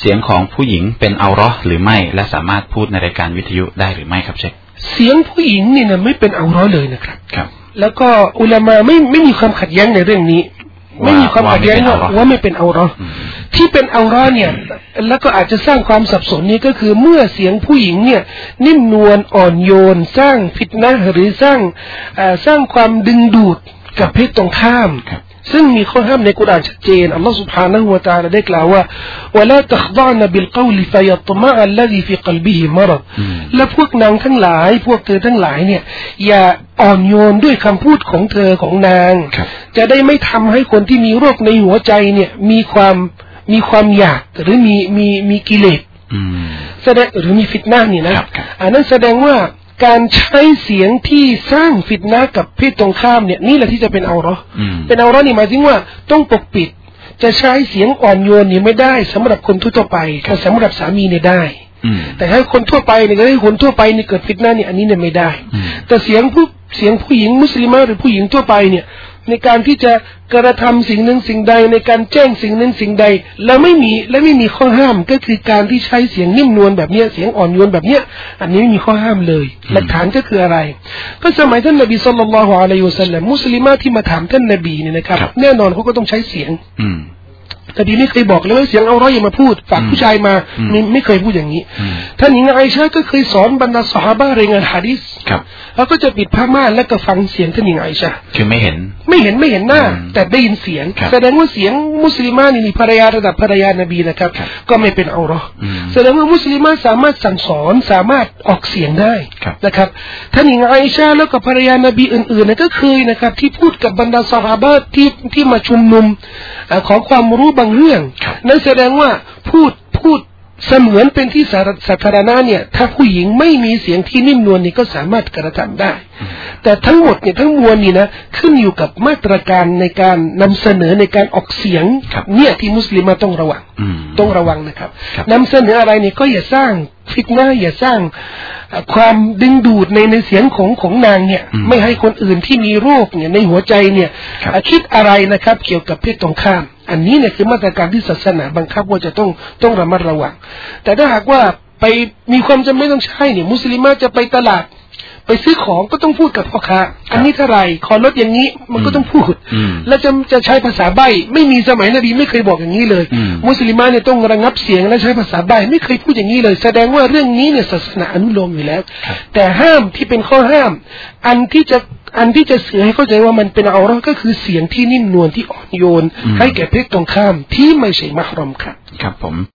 เสียงของผู้หญิงเป็นอัลเลาะห์หรือไม่และสามารถพูดในรายการวิทยุได้หรือไม่ครับเชคเสียงผู้หญิงนี่นะไม่เป็นอัลเลาะห์เลยนะครับครับแล้วก็อุลามะไม่มีความขัดแย้งในเรื่องนี้ไม่มีความขัดแย้งว่าไม่เป็นอัลเลาะห์ที่เป็นอัลเลาะห์เนี่ยแล้วก็อาจจะสร้างความสับสนนี้ก็คือเมื่อเสียงผู้หญิงเนี่ยนิ่มนวลอ่อนโยนสร้างฟิตนะห์หรือสร้างความดึงดูดกับเพศตรงข้ามซึ่งมีข้อห้ามในกุรอานชัดเจนอัลลอฮฺ سبحانه และ تعالى ได้กล่าวว่า ولا تخضعن بالقول فيطمع الذي في قلبه مرض และพวกนางทั้งหลายพวกเธอทั้งหลายเนี่ยอย่าอ่อนโยนด้วยคำพูดของเธอของนางจะได้ไม่ทำให้คนที่มีโรคในหัวใจเนี่ยมีความอยากหรือมีกิเลสแสดงหรือมีฟิตนะห์นี่นะอันนั้นแสดงว่าการใช้เสียงที่สร้างฟิตนะห์กับเพศตรงข้ามเนี่ยนี่แหละที่จะเป็นอัลเลาะห์เป็นอัลเลาะห์นี่หมายถึงว่าต้องปกปิดจะใช้เสียงอ่อนโยนนี่ไม่ได้สำหรับคนทั่วไปแต่สำหรับสามีเนี่ยได้แต่ให้คนทั่วไปเนี่ยให้คนทั่วไปนี่เกิดฟิตนะห์เนี่ยอันนี้เนี่ยไม่ได้แต่เสียงผู้หญิงมุสลิมะหรือผู้หญิงทั่วไปเนี่ยในการที่จะกระทำสิ่งหนึ่งสิ่งใดในการแจ้งสิ่งหนึ่งสิ่งใดแล้วไม่มีข้อห้ามก็คือการที่ใช้เสียงนิ่มนวลแบบนี้เสียงอ่อนโยนแบบนี้อันนี้ไม่มีข้อห้ามเลยหลักฐานก็คืออะไรก็สมัยท่านนบีศ็อลลัลลอฮุอะลัยฮิวะซัลลัมมุสลิมะที่มาถามท่านนบีเนี่ยนะครับแน่นอนเขาก็ต้องใช้เสียงนบีไม่เคยบอกเลยว่าเสียงอัลเลาะห์อย่ามาพูดฝากผู้ชายมาไม่เคยพูดอย่างนี้ท่านหญิงไอชาก็เคยสอนบรรดาซอฮาบะห์รายงานหะดีษแล้วก็จะปิดผ้าม่านแล้วก็ฟังเสียงท่านหญิงไอชาคือไม่เห็นหน้าแต่ได้ยินเสียงแสดงว่าเสียงมุสลิมะนี่ภรรยาระดับภรรยานบีนะครับก็ไม่เป็นอัลเลาะห์แสดงว่ามุสลิมะสามารถสั่งสอนสามารถออกเสียงได้นะครับท่านหญิงไอชาแล้วก็ภรรยานบีอื่นๆก็เคยนะครับที่พูดกับบรรดาซอฮาบะห์ที่มาชุมนุมขอความรู้บางเรื่องนั่นแสดงว่าพูดเสมือนเป็นที่สาธารณะเนี่ยถ้าผู้หญิงไม่มีเสียงที่นิ่มนวลนี่ก็สามารถกระทำได้แต่ทั้งหมดเนี่ยทั้งมวลนี่นะขึ้นอยู่กับมาตรการในการนำเสนอในการออกเสียงเนี่ยที่มุสลิมต้องระวังนะครับนำเสนออะไรเนี่ยก็อย่าสร้างฟิตนะห์อย่าสร้างความดึงดูดในเสียงของนางเนี่ยไม่ให้คนอื่นที่มีโรคเนี่ยในหัวใจเนี่ยคิดอะไรนะครับเกี่ยวกับเพศตรงข้ามอันนี้เนี่ยคือมาตรการที่ศาสนาบังคับว่าจะต้องระมัดระวังแต่ถ้าหากว่าไปมีความจำเป็นต้องใช้เนี่ยมุสลิมจะไปตลาดไปซื้อของก็ต้องพูดกับพ่อค้าอันนี้เท่าไหร่ขอลดอย่างนี้มันก็ต้องพูดแล้วจะใช้ภาษาใบ้ไม่มีสมัยนบีไม่เคยบอกอย่างนี้เลยมุสลิมเนี่ยต้องระงับเสียงและใช้ภาษาใบ้ไม่เคยพูดอย่างนี้เลยแสดงว่าเรื่องนี้เนี่ยศาสนาอนุโลมอยู่แล้วแต่ห้ามที่เป็นข้อห้ามอันที่จะสื่อให้เข้าใจว่ามันเป็นอัลเลาะห์ก็คือเสียงที่นิ่มนวลที่อ่อนโยนให้แก่เพศตรงข้ามที่ไม่ใช่มะฮรอมครับครับผม